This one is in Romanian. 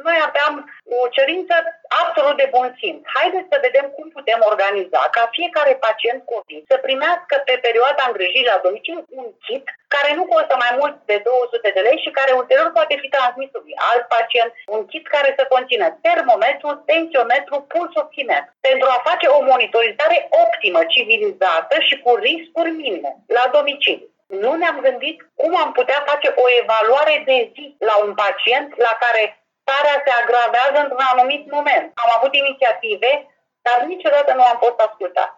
noi aveam o cerință absolut de bun simț. Haideți să vedem cum putem organiza ca fiecare pacient COVID să primească pe perioada îngrijirii la domiciliu un kit care nu costă mai mult de 200 de lei și care ulterior poate fi transmis lui alt pacient, un kit care să conțină termometru, tensiometru, pulsoximetru, pentru a face o monitorizare optimă, civilizată și cu riscuri minime la domiciliu. Nu ne-am gândit cum am putea face o evaluare de zi la un pacient la care starea se agravează într-un anumit moment. Am avut inițiative, dar niciodată nu am fost ascultat.